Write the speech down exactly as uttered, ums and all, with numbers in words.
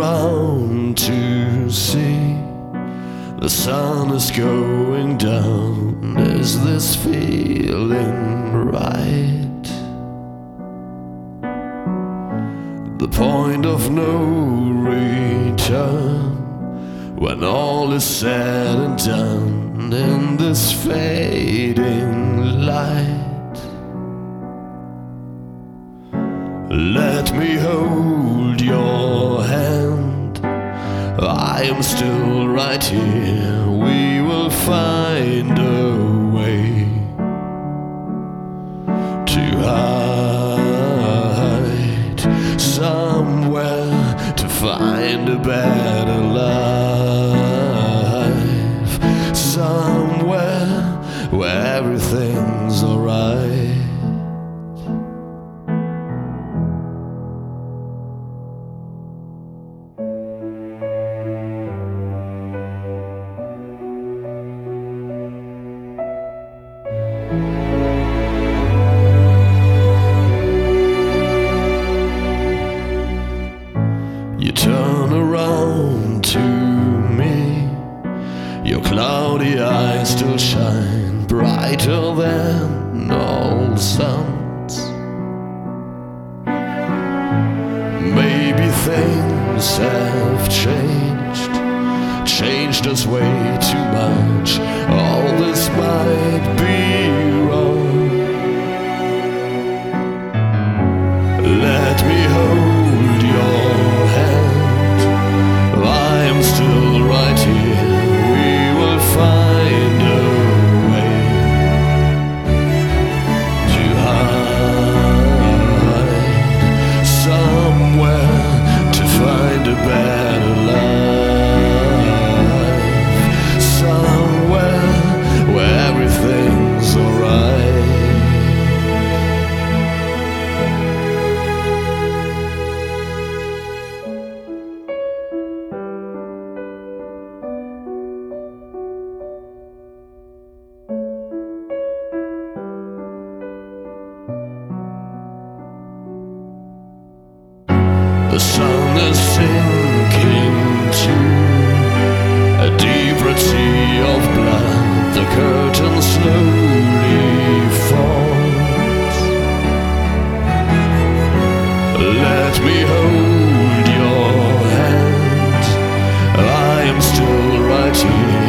around to see the sun is going down. Is this feeling right? The point of no return, when all is said and done in this fading light. Let me hold your hand, I am still right here. We will find a way to hide somewhere, to find a better life, somewhere where everything's alright. You turn around to me, your cloudy eyes still shine brighter than all suns. Maybe things have changed, changed us way too much. All this might be wrong. Let me hold your hand, I am still right here. We will find a way to hide somewhere, to find a better life, somewhere where everything's alright. The sun is sinking to a deep red sea of blood. The curtain slowly falls. Let me hold your hand, I am still right here.